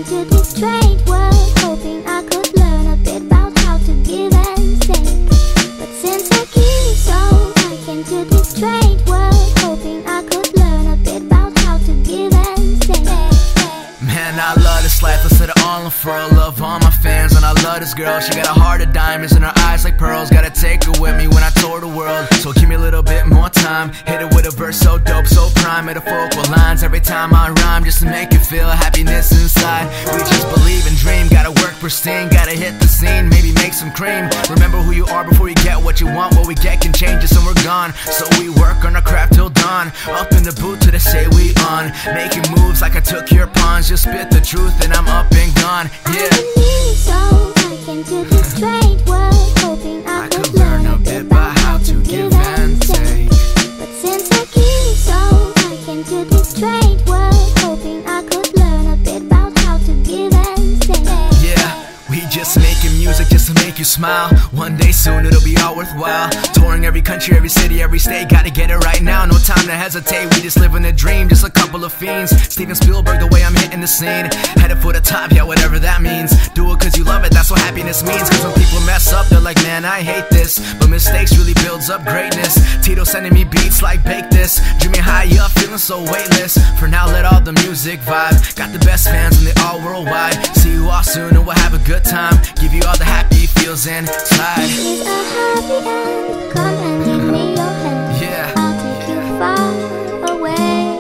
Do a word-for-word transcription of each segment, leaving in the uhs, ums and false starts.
came to this trade world hoping I could learn a bit about how to give and take. But since I keep so, I came to this trade world hoping I could learn a bit about how to give and take. Man, I love this life, let's let it all unfurl. Love all my fans, and I love this girl. She got a heart of diamonds and her eyes like pearls. Gotta take her with me when I tour the world. So give me a little bit more time. Hit it with a verse so dope, so prime. Metaphorical lines every time I rhyme, just to make you feel happiness inside. We just believe and dream, gotta work pristine. Gotta hit the scene, maybe make some cream. Remember who you are before you get what you want. What we get can change us and we're gone. So we work on our craft till dawn. Up in the booth till they say we on. Making moves like I took your pawns. Just spit the truth and I'm up and gone, yeah. So I came to this trade world hoping I, I could, could learn a bit about how to give and take. But since I keep so, I came to this trade world hoping I could learn a bit about how to give and take. Yeah, we just making music just to make you smile. One day soon it'll be all worthwhile. Touring every country, every city, every state. Gotta get it right now, no time to hesitate. We just living a dream, just a couple of fiends. Steven Spielberg, the way I'm hitting the scene. Headed for the top, yeah, whatever that means. Do it cause you love it, that's what happiness means. Cause when people mess up, they're like, man, I hate this. But mistakes really builds up greatness. Tito sending me beats like bake this. Dreaming high up, feeling so weightless. For now, let all the music vibe. Got the best fans and they all worldwide. See you all soon and we'll have a good time. Give you all the happy feels and slide. It's a happy end, come and give me your hand. Yeah, I'll take yeah. you far away.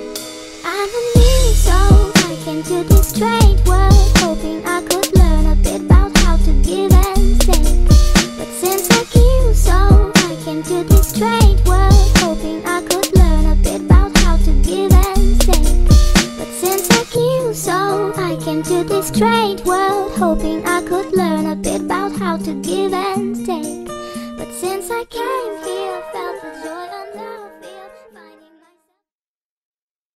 I'm a new soul, I came to this trade world hoping I could learn a bit about how to give and take. But since I keep so, I came to this trade world hoping I could learn a bit about how to give and take. But since I keep so, I came to this trade world hoping I could learn a bit about how to give and take. But since I came here, I felt the joy unknown.